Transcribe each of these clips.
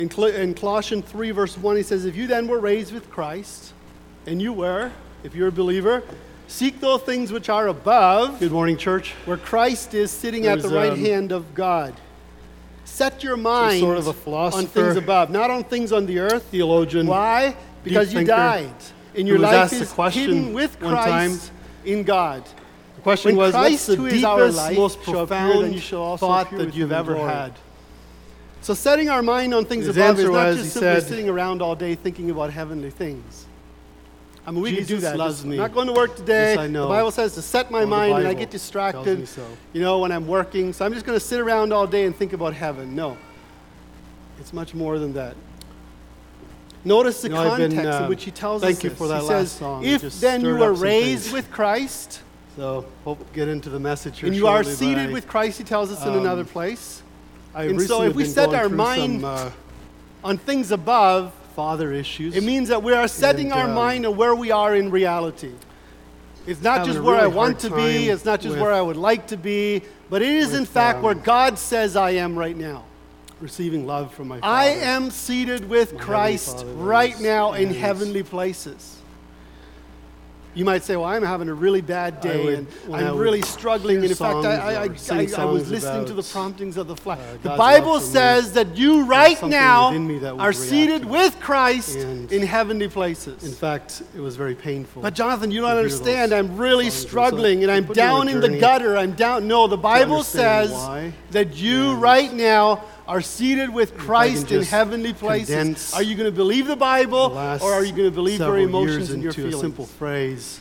In Colossians 3, verse 1, he says, if you then were raised with Christ, and you were, if you're a believer, seek those things which are above. Good morning, church. Where Christ is sitting at the right hand of God. Set your mind sort of a philosopher, on things above, not on things on the earth. Theologian. Why? Because you died. And your life is hidden with Christ in God. The question was, what's the deepest, most profound thought that you've ever had? So setting our mind on things His above is answer not was, just he simply said, sitting around all day thinking about heavenly things. I mean, we can do Jesus that. loves me. I'm not going to work today. Yes, I know. The Bible says to set my Well, the mind, and I Bible get tells distracted, me so. when I'm working. So I'm just going to sit around all day and think about heaven. No. It's much more than that. Notice the context in which he tells us thank you this. for that He last says, song. if Just then you stirred were up some raised things. with Christ, So, hope to get into the message here and you are shortly, seated but with Christ, he tells us in another place. I And so recently if we been set going our through mind some, on things above, father issues. it means that we are setting And, our mind on where we are in reality. It's not having just a where I really want to hard be, time it's not just with- where I would like to be, but it is in with, fact where God says I am right now. receiving love from my father. I am seated with My Christ Heavenly Father right is- now in and- heavenly places. You might say, well, I'm having a really bad day and I'm really struggling. And in fact, I was listening to the promptings of the flesh. The God's Bible love for me. says that you right something now within me that would are react seated to it. with Christ And in heavenly places. In fact, it was very painful. But Jonathan, you don't to hear understand. those I'm really songs. struggling So and I'm put me on a down in the journey gutter. I'm down. No, the Bible understand says why. that you And right now are seated with Christ in just heavenly places. condense Are you going to believe the Bible the last or are you going to believe your several emotions years and your into feelings? a simple phrase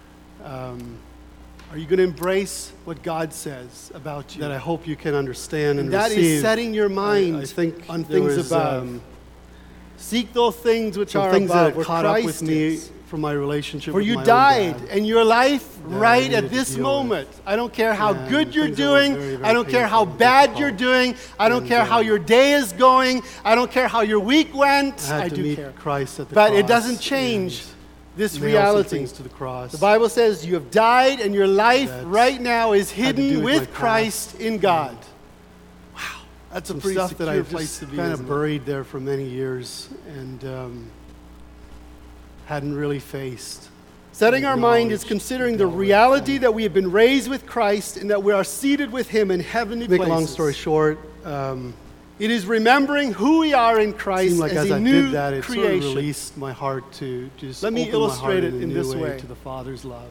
Are you going to embrace what God says about you? that I hope you can understand and that receive. is setting your mind I think on there things was, above. Seek those things which some are things above, that where had caught up Christ with me is. from my relationship For with you my own died, dad. and your life I right needed at to this deal moment. I don't care how And good you're things that were doing. very, very I don't care how painful and bad difficult. you're doing. I don't And, care how your day is going. I don't care how your week went. I had I to do meet care. Christ at the But cross it doesn't change this and nail some reality. things to the cross. The Bible says you have died, and your life That right now is had to do hidden with my with Christ in God. Wow, that's a some pretty stuff that secure I've place just to be. kind isn't of it? buried there for many years and hadn't really faced. Setting our mind is Acknowledged, considering the dealt with, reality and- that we have been raised with Christ and that we are seated with Him in heavenly To make a places. long story short, It is remembering who we are in it Christ seemed like as as a I new did that, it sort of creation. released my heart to just Let me open my illustrate heart it in a in new this way. to the Father's love.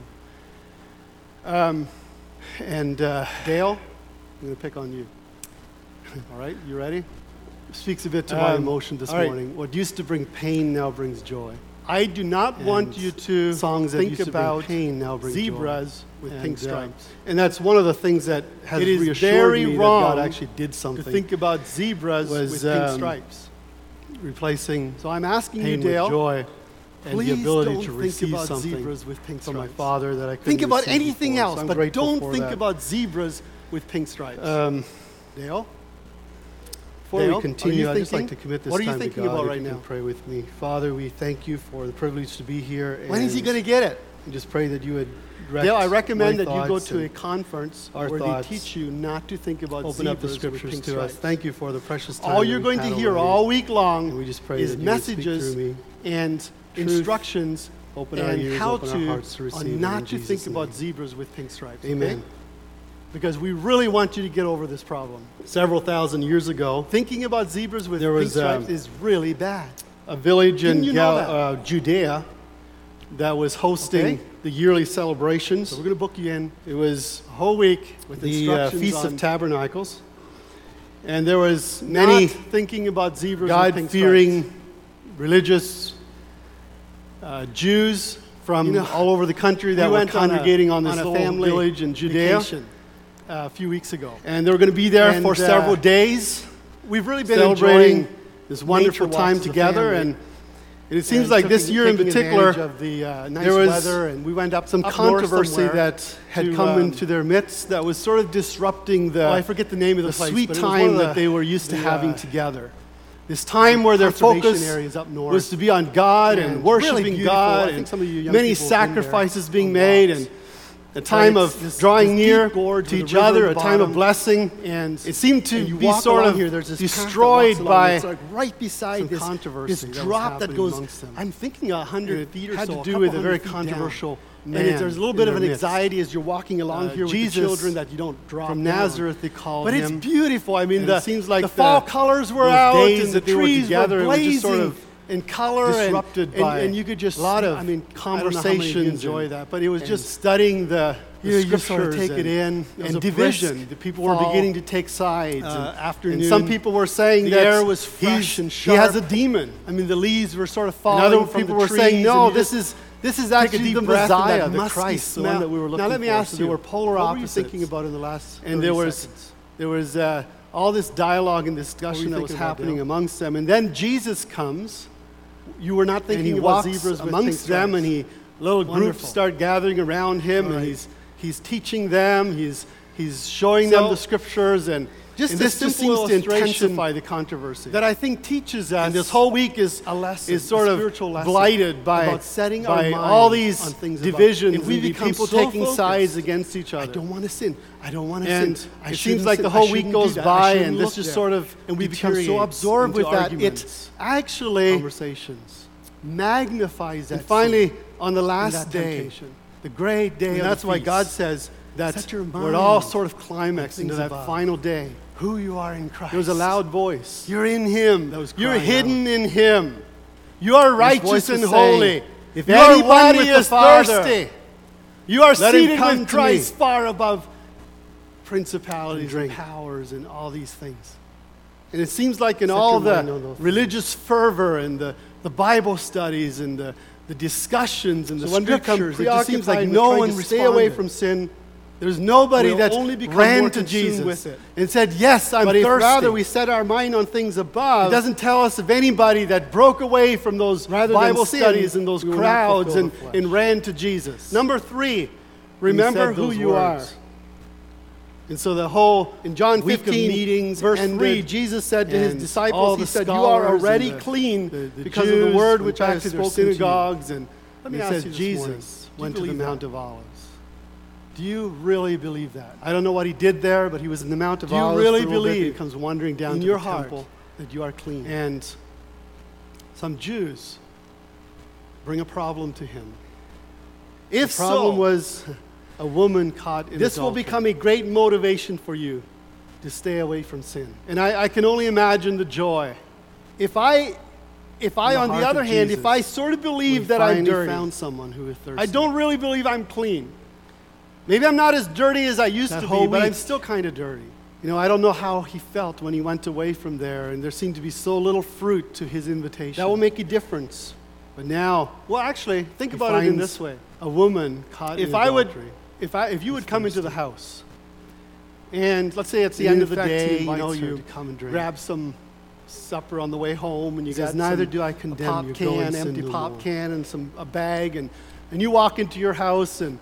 And Dale, I'm going to pick on you. All right, you ready? Speaks a bit to my Um, emotion this all right. morning. What used to bring pain now brings joy. I do not want And you to songs that think used to bring about pain now bring zebras joy. with And, pink stripes. And that's one of the things that has It is reassured very me wrong that God actually did To something, think about zebras Was, with pink um, stripes. replacing So I'm asking you, pain Dale, with joy and please the ability don't to think receive about something zebras with pink from my stripes. Father that I couldn't Think about receive anything before. else, So I'm but grateful don't for think that. about zebras with pink stripes. Dale? Before Dale, we are continue, you I'd just like thinking- to commit this what are you time thinking to God. about If right you can now? pray with me. Father, we thank you for the privilege to be here. When is he and going to get it? we just pray that you would direct Dale, I recommend my that you go thoughts to a and conference our where thoughts. they teach you not to think about open up the zebras with scriptures pink to us. stripes. Thank you for the precious time All that you're we've going to had hear already. all week long And we just pray is that you would speak messages through me. and Truth. instructions Open our and ears, how open our hearts to receive on it not in to Jesus' think about name. zebras with pink stripes. Amen. Okay? Because we really want you to get over this problem. Several thousand years ago, Thinking about zebras with There pink was, stripes is really bad. a village in Didn't you know that? Judea that was hosting Okay. the yearly celebrations. So we're going to book you in It was a whole week with the instructions Feast on of Tabernacles. And there was not many thinking about zebras with pink God-fearing, stripes. religious Jews from You know, all over the country that We were went congregating on this a little family village in Judea. vacation, a few weeks ago. And they were going to be there And, for several days, We've really been celebrating enjoying this wonderful nature time walks as a together. family. And it seems like this year in taking particular, advantage of the nice there was weather, and we went up some up north controversy somewhere that had to, come into their midst that was sort of disrupting the, well, I forget the name of the, the place, sweet but it was one time of that the- they were used to the, having uh, together. This time where their conservation focus areas up north. was to be on God and And worshiping really beautiful. I God, think and some of you young many people have been there sacrifices on being made, walks. and a time of drawing near to each other, a time of blessing, and it seemed to be sort of destroyed by right beside this drop that goes, I'm thinking 100 feet or so. Had to do with a very controversial man. And there's a little bit of an anxiety as you're walking along here with Jesus, the children that you don't drop from down. Nazareth, they called but him. it's beautiful. I mean, it seems like the fall colors were out, days and the that they were trees together, were it was just blazing sort of in color, disrupted by and you could just a lot of conversations. Enjoy that, but it was just studying the you scriptures sort of take it in, and division. The people were beginning to take sides. And some people were saying the that air was fresh and sharp. He has a demon. I mean, the leaves were sort of falling. And other from people the were trees, saying, no, this is actually the Messiah, the Christ, the one that we were looking for. Now let me ask you, there were polar what opposites. were you thinking about in the last and 30 seconds? there was all this dialogue and discussion that was happening amongst them. And then Jesus comes. You were not thinking about zebras amongst them, and little groups start gathering around him, right. and he's teaching them, he's showing them the scriptures, and this just seems to intensify the controversy. That I think teaches us. And this whole week is a lesson, sort of blighted by setting our minds all these on things divisions, if we and become people so taking focused. sides against each other. I don't want to sin. I don't want to and sin. It seems like the whole week goes by, and this just sort of and we become so absorbed with that it actually conversations magnifies that. And finally, on the last day, the great day, and that's why God says that we're all sort of climaxed into that final day. Who you are in Christ. There was a loud voice. You're in Him. You're hidden in Him. You are righteous and holy. If anybody is thirsty, you are seated with Christ far above principalities and powers and all these things. And it seems like in all the religious fervor and the Bible studies and the discussions and the scriptures, it just seems like no one stay away from sin. There's nobody that ran to Jesus and said, yes, I'm thirsty. But if rather we set our mind on things above, it doesn't tell us of anybody that broke away from those Bible studies and those crowds and ran to Jesus. Number 3, remember who you are. And so the whole, in John 15, meetings, verse ended, 3, Jesus said to his disciples, he said, you are already clean because of the word which I have spoken to you. Synagogues. And let me ask you, Jesus went to the Mount of Olives. Do you really believe that? I don't know what he did there, but he was in the Mount of Olives. Do you really believe, he comes wandering down in to your the heart temple, that you are clean? and some Jews bring a problem to him. If the problem so, was a woman caught in this will adultery. become a great motivation for you to stay away from sin. And I can only imagine the joy. If I on the other hand, if I sort of believe that I'm dirty, found someone who is thirsty. I don't really believe I'm clean. Maybe I'm not as dirty as I used to be, but I'm still kind of dirty. You know, I don't know how he felt when he went away from there, and there seemed to be so little fruit to his invitation. That will make a difference. But now, well, actually, think about it in this way: a woman caught in adultery. If you would come into the house, and let's say it's the end of the day, you come and grab some supper on the way home, and you got neither do I condemn a pop can, empty pop can, and a bag, and you walk into your house, and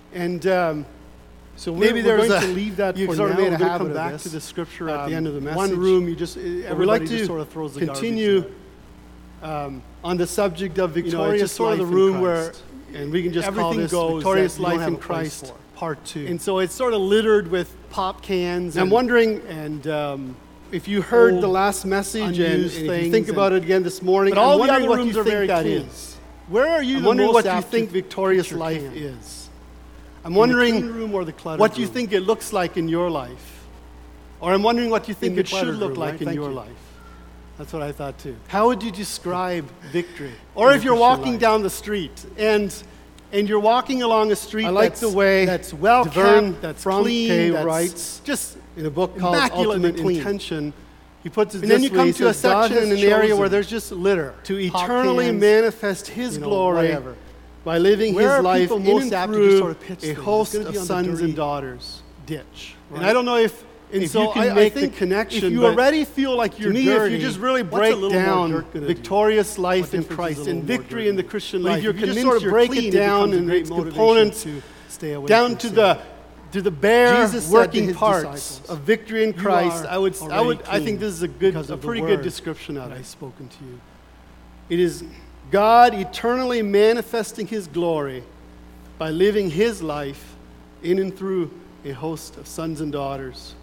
so maybe we're there's going to leave that you for sort now. of made a we're habit come back of to the scripture at the end of the message. One room, you just everybody just sort of throws the continue on the subject of victorious sort of life the room in Christ. where and we can just call this victorious life in Christ part 2. And so it's sort of littered with pop cans. And I'm wondering, and if you heard the last message and if you think about it again this morning, but all I'm the other wondering rooms what you are very think that clean. is. Where are you? I'm wondering what you think victorious life is. I'm wondering room or the what you room? think it looks like in your life. Or I'm wondering what you think it should look like in your life. That's what I thought too. How would you describe victory? Or if you're walking down the street and you're walking along a street that's well kept, that's clean, that's writes just in a book called Ultimate Intention. He puts it and this then you way, come to a section in an area where there's just litter to eternally manifest His glory by living His life in and through a host of sons and daughters. Ditch. Right? And I don't know if so you can make the connection. If you already feel like you're dirty, if you just really break down victorious life in Christ and victory in the Christian life, if you're just sort of break it down in its components down to the bare working parts of victory in Christ, I think this is a pretty good description of it. I've spoken to you. It is God eternally manifesting His glory by living His life in and through a host of sons and daughters.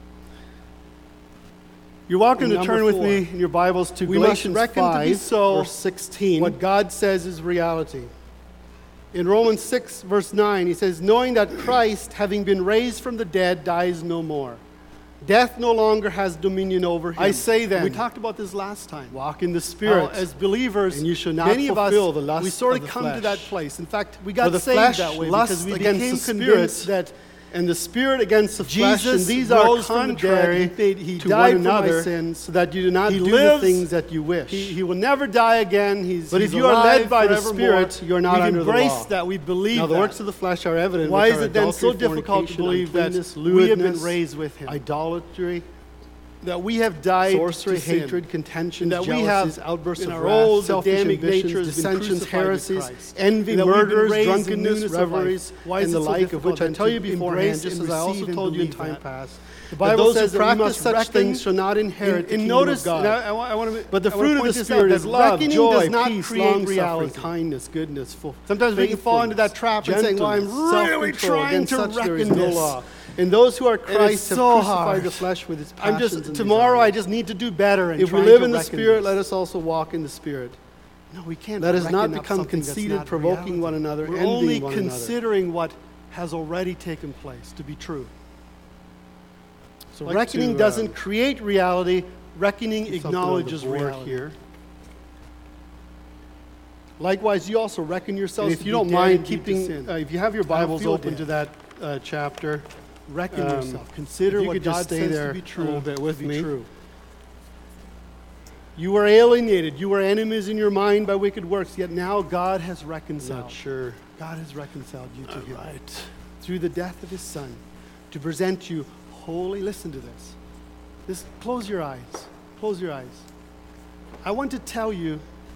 You're welcome to turn with me in your Bibles to Galatians 5, verse 16. What God says is reality. In Romans 6, verse 9, he says, knowing that Christ, having been raised from the dead, dies no more. Death no longer has dominion over him. I say then, we talked about this last time, walk in the Spirit. As believers, and you should not many fulfill of us, the lust we sort of come flesh. To that place. In fact, we got saved that way because we became convinced that and the spirit against the flesh, and these are contrary he to died one another, for my sins, so that you do not do the things that you wish. He will never die again. But if you are led by the Spirit, you're not under the law. We've embraced that. We believe that. Now, the works of the flesh are evident. Why is it then so difficult to believe that we have been raised with him? Idolatry, that we have died sorcery, to hatred, sin, contention, that jealousies, we have outbursts of wrath, selfish ambitions, dissensions, heresies, envy, murders, drunkenness, revelries, and the like, of which I tell you beforehand, just as I also told you in time past. The Bible says that practice such things shall not inherit the kingdom of God. But the fruit of the Spirit is love, joy, peace, long-suffering, kindness, goodness, full. Sometimes we can fall into that trap and saying, well, I'm really trying to reckon this. And those who are Christ have crucified the flesh with its passions and tomorrow desires. I just need to do better. And if we live in the Spirit, let us also walk in the Spirit. No, we can't. Let us not become conceited, provoking one another, envying one another. We're only considering what has already taken place to be true. So reckoning doesn't create reality. Reckoning acknowledges reality. Here. Likewise, you also reckon yourselves. If you don't mind keeping, if you have your Bibles open to that chapter. Reckon yourself. Consider what God says to be true. A little bit with me. True. You were alienated. You were enemies in your mind by wicked works. Yet now God has reconciled. Not sure. God has reconciled you to Him through the death of His Son, to present you holy. Listen to this. Just close your eyes. Close your eyes. I want to tell you.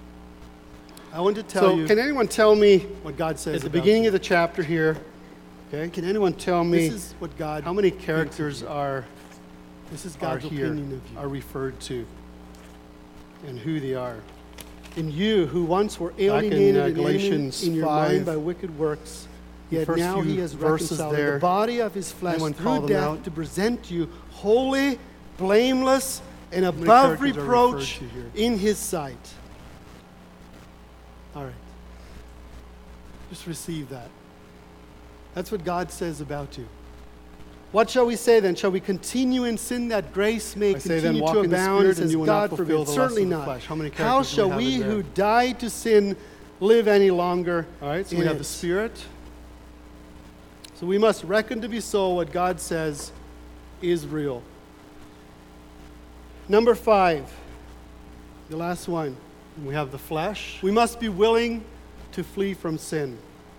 So, can anyone tell me what God says at the beginning of the chapter here? Okay. Can anyone tell me this is what God how many characters are God's opinion of you, are referred to, and who they are? In you, who once were alienated and Galatians in your mind by wicked works, yet now He has reconciled the body of His flesh through death to present you holy, blameless, and above reproach in His sight. All right. Just receive that. That's what God says about you. What shall we say then? Shall we continue in sin that grace may continue to abound? It says, God forbid. Certainly not. How shall we who died to sin live any longer? All right, so we have the Spirit. So we must reckon to be so what God says is real. Number 5, the last one. We have the flesh. We must be willing to flee from sin.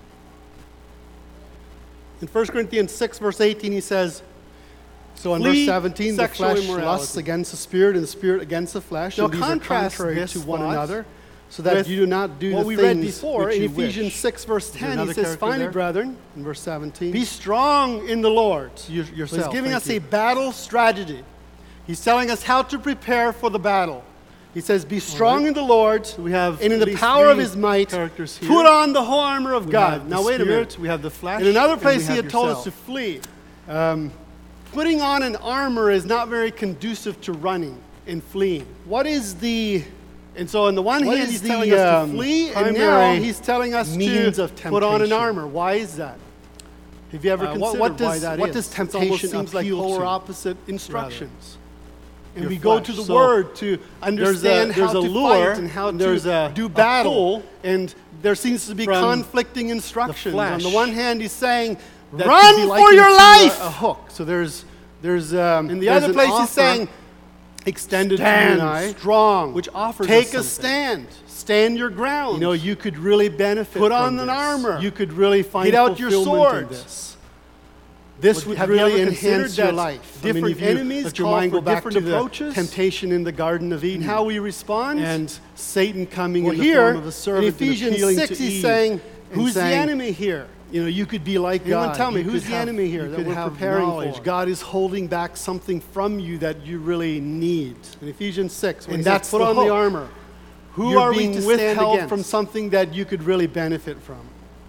In 1 Corinthians 6, verse 18, he says, so in verse 17, the flesh lusts against the Spirit, and the Spirit against the flesh. Now, and these are contrary to one another, so that you do not do the things we read before in Ephesians 6, verse 10. He says, finally, brethren, in verse 17, be strong in the Lord. Yourself. So he's giving us a battle strategy. He's telling us how to prepare for the battle. He says, be strong in the Lord, we have and in the power of His might, put on the whole armor of God. Now wait a minute. We have the flesh. In another place He had told us to flee. Putting on an armor is not very conducive to running and fleeing. What is the... And so on the one hand, He's telling us to flee, and now He's telling us to put on an armor. Why is that? Have you ever considered why that is? What does temptation seems like polar opposite instructions? And we go to the Word to understand how to fight and how to do battle. And there seems to be conflicting instructions. On the one hand, He's saying, run for your life! A hook. So there's in the other place He's saying, extended stand strong, which offers take a stand. Stand your ground. You know, you could really benefit. Put on an armor. You could really find get out your sword. This would really enhance your life. Different enemies let your mind go back to the temptation in the Garden of Eden. How we respond, and Satan coming in the form of a servant. In Ephesians 6, he's saying, "Who's the enemy here?" You know, you could be like God. Tell me, who's the enemy here that we're preparing for? God is holding back something from you that you really need. In Ephesians 6, and that's put on the armor. Who are we to stand against? From something that you could really benefit from?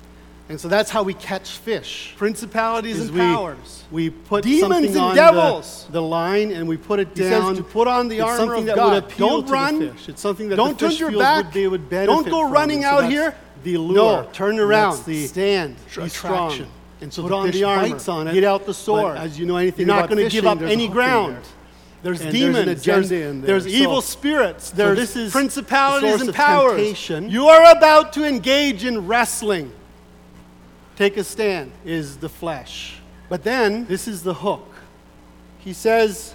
And so that's how we catch fish. Principalities and powers. We put demons something and on devils. The line and we put it He down. says to put on the armor of that God. would appeal Don't to run. the fish. It's something that Don't the fish turn your feels back. they would benefit Don't go from. running And so out that's here. The allure. No, turn around. That's the Stand. attraction. And so put the on fish the armor. bites on it. Get out the sword. But as you know anything You're not about going to fishing, give up there's a any hook in ground. there. There's And demons, there's an agenda in there. there's evil So- spirits, so there's this is principalities the source and of powers. temptation. You are about to engage in wrestling. Take a stand is the flesh. But then This is the hook. he says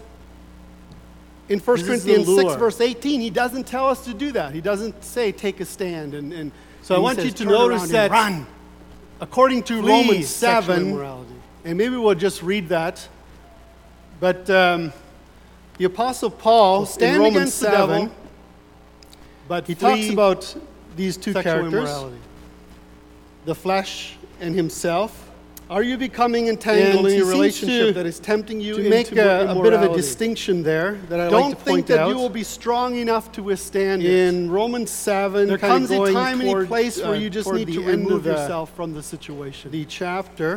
in 1 This is Corinthians the 6, lure. verse 18, he doesn't tell us to do that. He doesn't say take a stand. And So I he want says, you to "Turn notice around and that run." according to Flee Romans sexual 7, immorality. and maybe we'll just read that, but the Apostle Paul, So stand in Romans against the 7, devil, but He flee talks about these two sexual characters, immorality, the flesh and himself. are you becoming entangled And in a he relationship seems that is tempting you to into make a bit of a immorality? distinction there that I Don't like to think point that out. you will be strong enough to withstand it. In Romans 7, There kind of comes a going time and a toward, place where you just toward need the to end remove of yourself from the situation. the chapter.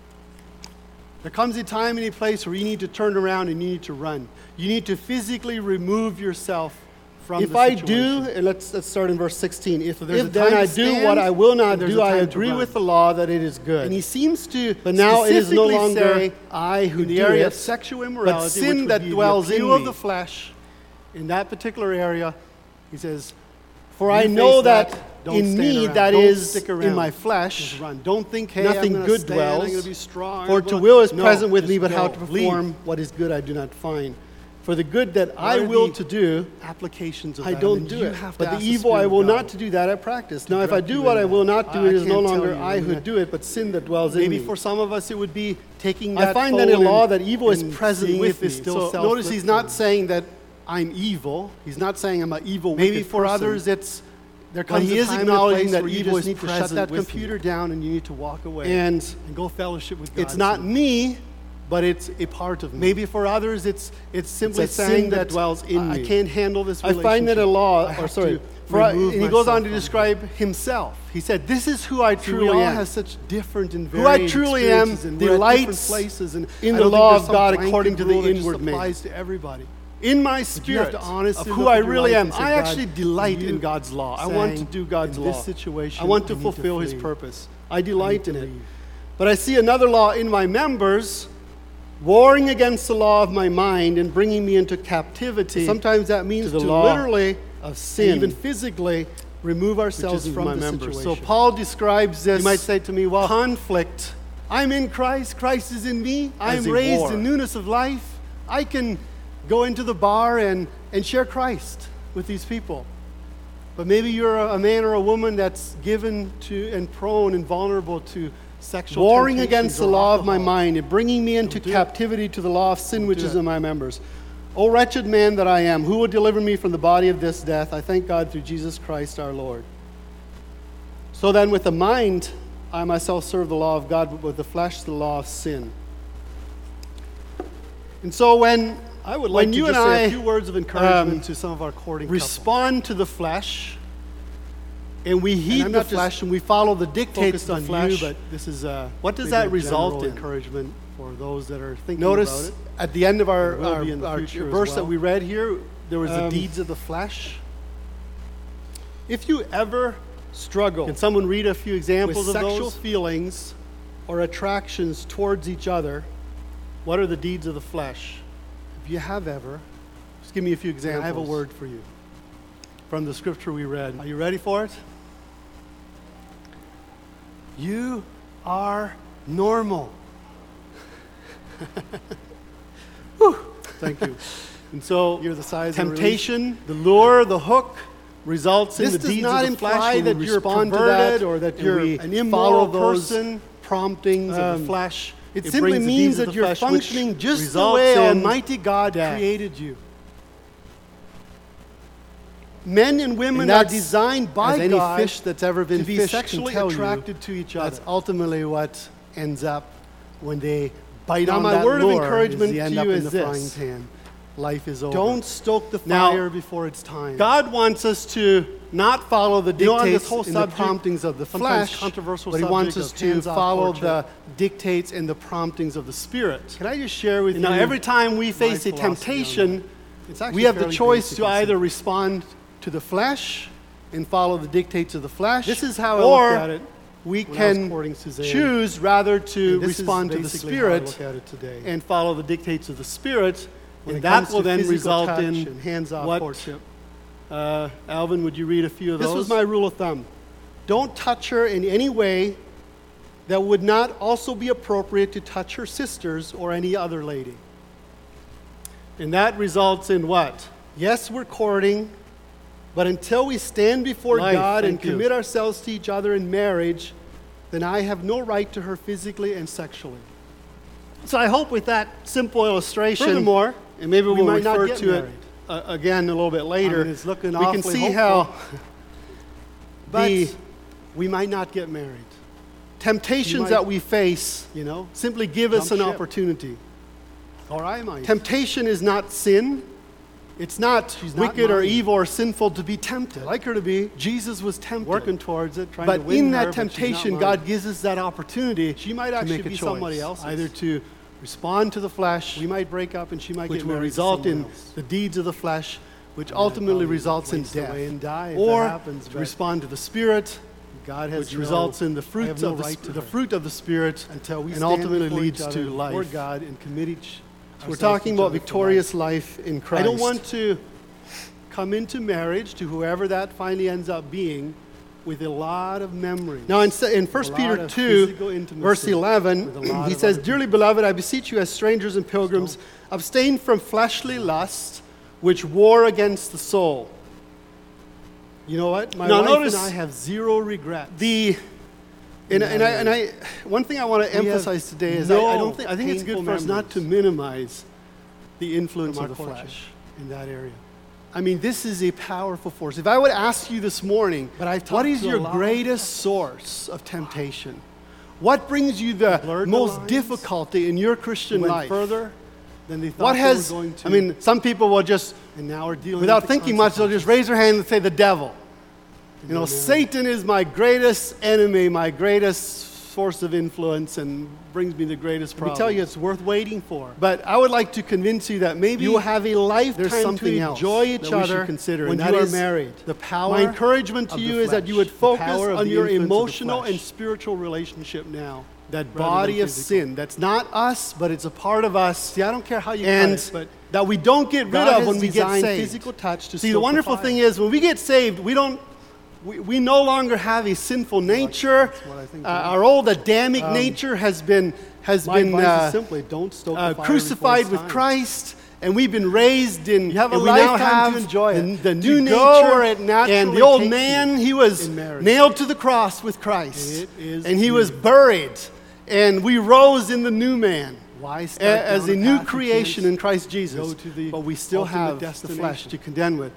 There comes a time and a place where you need to turn around and you need to run. You need to physically remove yourself from If the I situation. do, and let's start in verse 16. If there's a then time I to do stand, what I will not and there's do, a I time to agree run. with the law that it is good. And he seems to But now it is no specifically longer say, I who in the do area it, of sexual but immorality, sin which that would be dwells the in appeal of me. the flesh, in that particular area, he says, For you I face know that don't in stand me, around. that Don't is stick in around. my flesh, just run. Don't think, hey, nothing I'm gonna good stand, dwells. I'm going to be strong. For I'm to gonna-" will is No, present with just me, but how go. to Leave. perform what is good I do not find. For the good that I are will the to do, applications of I that, don't and do you it. have to But the ask the evil I Spirit of will God not to do that I practice. Now, if I direct do you what in I will that. not do, I it is no can't tell longer you. I who do it, but sin that dwells in Maybe me. for some of us it would be taking that I find that in phone law and- that evil is and present seeing with if me. it's still So notice he's self-lit not for saying that I'm evil. He's not saying I'm an evil, Maybe wicked for person. others it's there But comes he a is time and a acknowledging place that where you evil just is need to shut present that with computer down and you need to walk away And go fellowship with God. it's not some- me, but it's a part of me. Maybe for others it's simply It's a sin saying that that dwells in I me. can't handle this I relationship. find that a law, I or have sorry, to for remove and he goes on to myself from describe himself. He said, "This is who I See, truly we all am. have such different and Who I varied truly am experiences, and we're at delights different places, and in I the don't think law there's of some God blanket according to the rule that just inward man. applies to everybody. In my You have spirit to honestly of who look I at your really life am. and say, I God, actually delight you in God's law. I want to saying, do God's in law. this situation, I want to I need fulfill His flee. purpose. I delight in to it. leave. But I see another law in my members, warring against the law of my mind and bringing me into captivity. Sometimes that means to the to law literally, of sin, and even physically, remove ourselves is from my the members. situation. So Paul describes this. You might say to me, well, conflict. I'm in Christ, Christ is in me, As I'm a raised war. in newness of life. I can go into the bar and share Christ with these people. But maybe you're a man or a woman that's given to and prone and vulnerable to sexual warring temptations against the or law of my alcohol. mind and bringing me into Don't do it. captivity to the law of sin which do is it. in my members. O wretched man that I am, who will deliver me from the body of this death? I thank God through Jesus Christ our Lord. So then with the mind, I myself serve the law of God, but with the flesh, the law of sin. And so when I would like when to you just and say I a few words of encouragement to some of our courting respond to the flesh, and we heed I'm the not just flesh, and we follow the dictates focused of on the flesh, you, but this is what does maybe that a result general in? encouragement for those that are thinking Notice about it. at the end of our, And will be in the our future as verse well. that we read here, there was the Um, deeds of the flesh. If you ever struggle Can someone read a few with examples of sexual those? feelings or attractions towards each other, what are the deeds of the flesh? If you have ever, just give me a few examples. I have a word for you from the scripture we read. Are you ready for it? You are normal. Whew, thank you. And so You're the size temptation, the lure, the hook results in This the does deeds not of the flesh imply when that we you're respond to perverted that, or that and you're we an immoral follow those person. promptings of the flesh. It simply brings the means deeds of that the you're flesh, which functioning just the results way in Almighty God death. created you. Men and women And are that's, designed by as any God fish that's ever been to be fished can sexually tell you, attracted to each other. that's ultimately what ends up when they bite Now, on my that word of lure, encouragement is they end to up you in is the this. frying pan. Life is over. Don't stoke the Now, fire before it's time. God wants us to not follow the dictates and the promptings of the flesh, but he wants us to follow the dictates and the promptings of the Spirit. Can I just share with you? Now, every time we face a temptation, we have the choice to either respond to the flesh and follow the dictates of the flesh. This is how I looked at it. We can choose rather to respond to the Spirit and follow the dictates of the Spirit, and that will then result in hands-off courtship. Alvin, would you read a few of those? This was my rule of thumb. Don't touch her in any way that would not also be appropriate to touch her sisters or any other lady. And that results in what? Yes, we're courting, but until we stand before God and commit ourselves to each other in marriage, then I have no right to her physically and sexually. So I hope with that simple illustration, furthermore, and maybe we we'll might not refer get to married. it again a little bit later, it's looking we can see how we might not get married. Temptations that we face, simply give us an opportunity. Or I might. Temptation is not sin. It's not wicked or evil or sinful to be tempted. I'd like her to be. Jesus was tempted. Working towards it, trying to win her. But in that temptation, God gives us that opportunity. She might actually be somebody else. Either to respond to the flesh. We might break up and she might get married, which will result in the deeds of the flesh, which ultimately results in death. Or to respond to the Spirit, which results in the fruit of the Spirit, and ultimately leads to life. Before God and commit we're talking about victorious life in Christ. I don't want to come into marriage, to whoever that finally ends up being, with a lot of memories. Now in 1 Peter 2, verse 11, he says, "Dearly beloved, I beseech you as strangers and pilgrims, abstain from fleshly lusts, which war against the soul." You know what? My wife and I have zero regrets. One thing I want to emphasize today is I think it's good for us not to minimize the influence of the flesh in that area. I mean, this is a powerful force. If I would ask you this morning, what is your greatest source of temptation? What brings you the most difficulty in your Christian life? Further than they thought they were going to. I mean, some people will just, and now we're dealing without thinking much, they'll just raise their hand and say, the devil. Satan is my greatest enemy, my greatest source of influence, and brings me the greatest problems. Let me tell you, it's worth waiting for. But I would like to convince you that maybe you have a lifetime to enjoy each other consider, when you are married. My encouragement to you is that you would focus on your emotional and spiritual relationship now. That body of sin, that's not us, but it's a part of us. See, I don't care how you cut it, but that we don't get rid of when we get saved. Physical touch to see, the wonderful thing is, when we get saved, we no longer have a sinful nature. Our old Adamic nature has been simply don't stoke the fire crucified with Christ, and we've been raised in. You have a lifetime to enjoy it. The new nature, and the old man, he was nailed to the cross with Christ, and he was buried, and we rose in the new man. As a new creation in Christ Jesus, but we still have the flesh to contend with,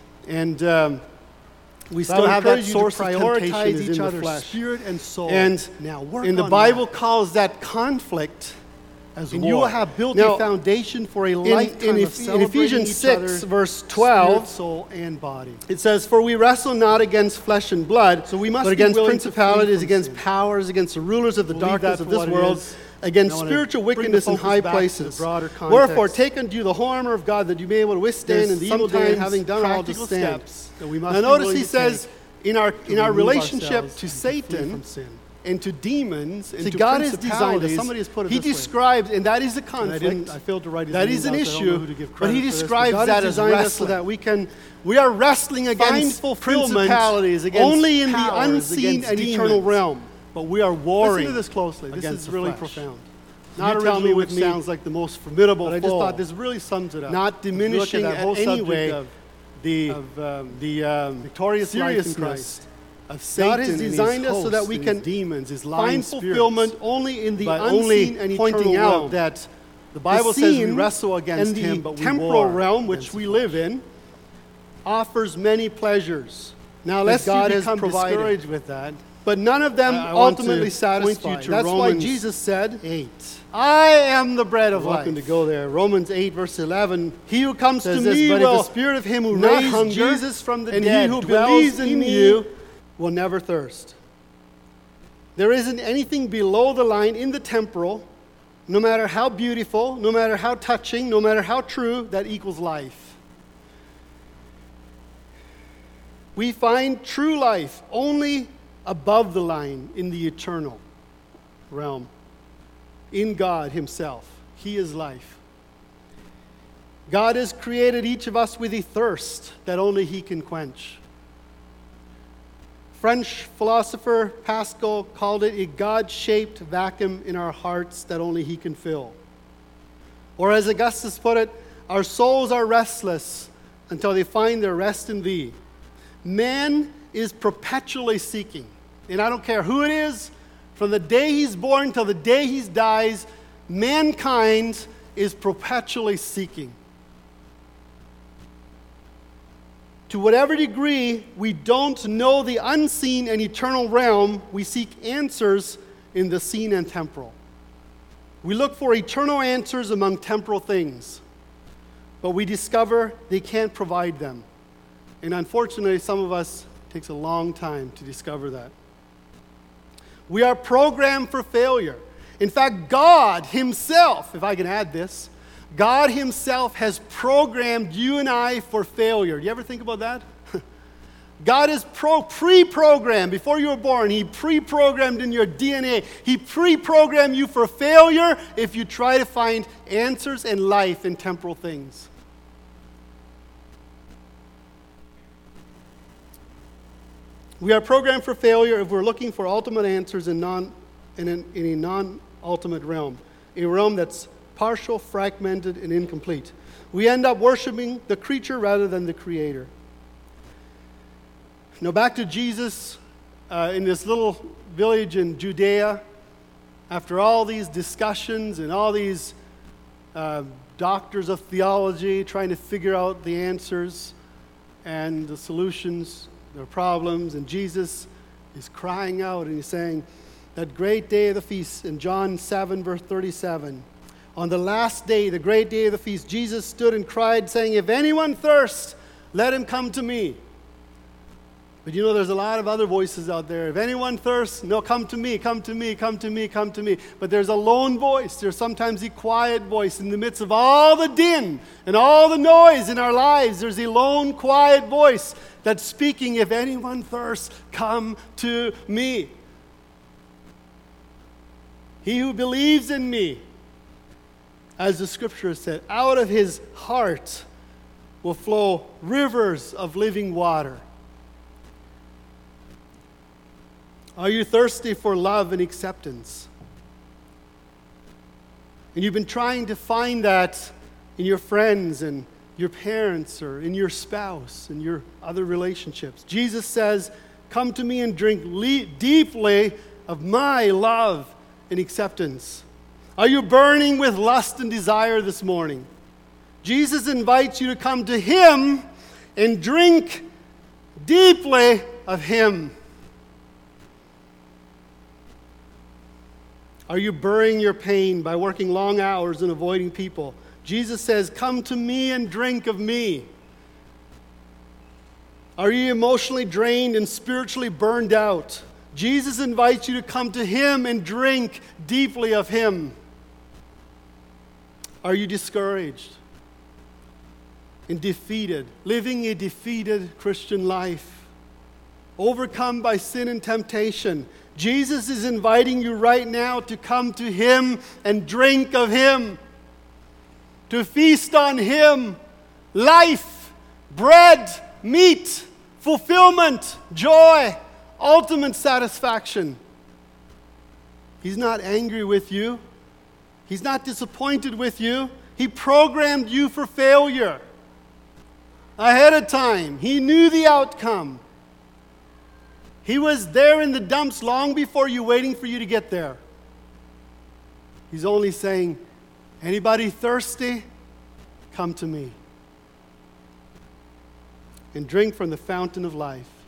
and we still have that source of temptation each in the flesh. Spirit and soul. And the Bible calls that conflict as war. And you have built a foundation for a lifetime of celebrating in Ephesians 6, verse 12, spirit, soul, and body. It says, "For we wrestle not against flesh and blood, but against principalities, against powers, against the rulers of the darkness of this world, against spiritual wickedness in high places. Wherefore, take unto you the whole armor of God, that you may be able to withstand in the evil day, having done all to stand." Now notice he says, in our relationship to Satan and to demons and to God has designed us. Somebody has put it this way. He describes, and that is a conflict. I failed to write his that name is an down, issue, but he describes that as wrestling. So that we are wrestling against principalities, only in the unseen and eternal realm. But we are warring. Listen to this closely. This is really profound. Not originally with me. Sounds like the most formidable. But I just thought this really sums it up. Not diminishing in any way the victorious seriousness of Satan. God has designed us so that we can find fulfillment only in the unseen and pointing out that the Bible says we wrestle against him, but the temporal realm which we live in offers many pleasures. Now, lest God has become discouraged with that, but none of them ultimately satisfy. That's why Jesus said, 8. I am the bread of life. Welcome to go there. Romans 8, verse 11. He who comes to me but will if the Spirit of him who not raised hunger, Jesus from the and dead he who dwells believes in you will never thirst. There isn't anything below the line in the temporal, no matter how beautiful, no matter how touching, no matter how true, that equals life. We find true life only above the line in the eternal realm, in God Himself. He is life. God has created each of us with a thirst that only He can quench. French philosopher Pascal called it a God-shaped vacuum in our hearts that only He can fill. Or as Augustus put it, our souls are restless until they find their rest in Thee. Man is perpetually seeking. And I don't care who it is, from the day he's born till the day he dies, mankind is perpetually seeking. To whatever degree we don't know the unseen and eternal realm, we seek answers in the seen and temporal. We look for eternal answers among temporal things, but we discover they can't provide them. And unfortunately, some of us, it takes a long time to discover that. We are programmed for failure. In fact, God Himself, if I can add this, God Himself has programmed you and I for failure. You ever think about that? God is pre-programmed. Before you were born, He pre-programmed in your DNA. He pre-programmed you for failure if you try to find answers in life in temporal things. We are programmed for failure if we're looking for ultimate answers in a non-ultimate realm, a realm that's partial, fragmented, and incomplete. We end up worshiping the creature rather than the Creator. Now back to Jesus in this little village in Judea. After all these discussions and all these doctors of theology trying to figure out the answers and the solutions, their problems, and Jesus is crying out and He's saying, that great day of the feast in John 7, verse 37, on the last day, the great day of the feast, Jesus stood and cried, saying, if anyone thirsts, let him come to me. But you know, there's a lot of other voices out there. If anyone thirsts, no, come to me, come to me, come to me, come to me. But there's a lone voice. There's sometimes a quiet voice in the midst of all the din and all the noise in our lives. There's a lone, quiet voice that's speaking, if anyone thirsts, come to me. He who believes in me, as the Scripture said, out of his heart will flow rivers of living water. Are you thirsty for love and acceptance? And you've been trying to find that in your friends and your parents or in your spouse and your other relationships. Jesus says, come to me and drink deeply of my love and acceptance. Are you burning with lust and desire this morning? Jesus invites you to come to Him and drink deeply of Him. Are you burying your pain by working long hours and avoiding people? Jesus says, come to me and drink of me. Are you emotionally drained and spiritually burned out? Jesus invites you to come to Him and drink deeply of Him. Are you discouraged and defeated, living a defeated Christian life, overcome by sin and temptation? Jesus is inviting you right now to come to Him and drink of Him, to feast on Him, life, bread, meat, fulfillment, joy, ultimate satisfaction. He's not angry with you. He's not disappointed with you. He programmed you for failure ahead of time. He knew the outcome. He was there in the dumps long before you, waiting for you to get there. He's only saying, anybody thirsty, come to me and drink from the fountain of life.